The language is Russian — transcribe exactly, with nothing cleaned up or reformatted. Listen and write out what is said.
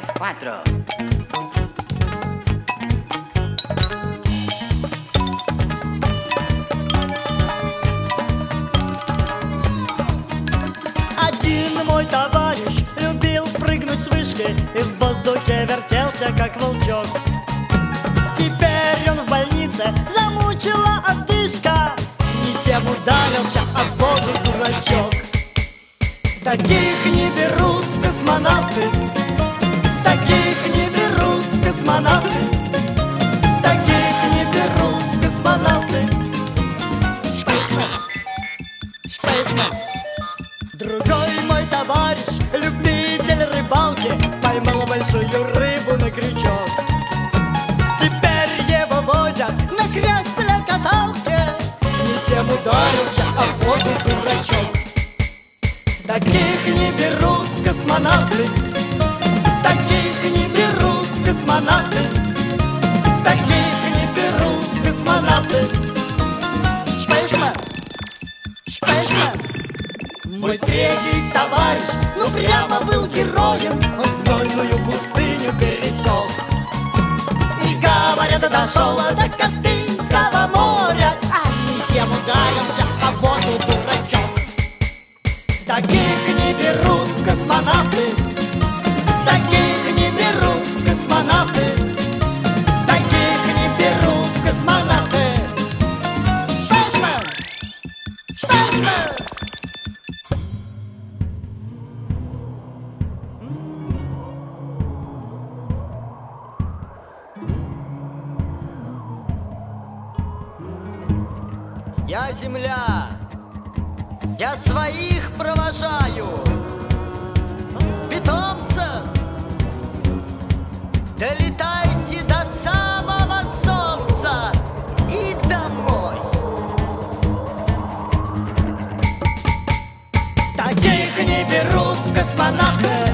tres, cuatro. Один мой товарищ любил прыгнуть с вышки и в воздухе вертелся, как волчок. Теперь он в больнице, замучила одышка, не тем ударился, а в воду дурачок. Таких не берут в космонавты, таких не берут в космонавты, таких не берут в космонавты. Spaceman. Другой мой товарищ, любитель рыбалки, поймал большую рыбу на крючок. Теперь его возят на кресле-каталке, не тем ударился, а в воду дурачок. Таких не берут в космонавты, таких не берут в космонавты, таких не берут в космонавты. Spaceman, Spaceman. Мой третий товарищ, ну прямо был героем, он знойную пустыню пересек. И, говорят, дошел до Каспийского моря, а не тем ударился, а в воду дурачок. Таких не берут в космонавты, таких не берут в космонавты, таких не берут в космонавты. Spaceman! Spaceman! Я земля, я своих провожаю, питомцев, долетайте до самого солнца и домой. Таких не берут в космонавты,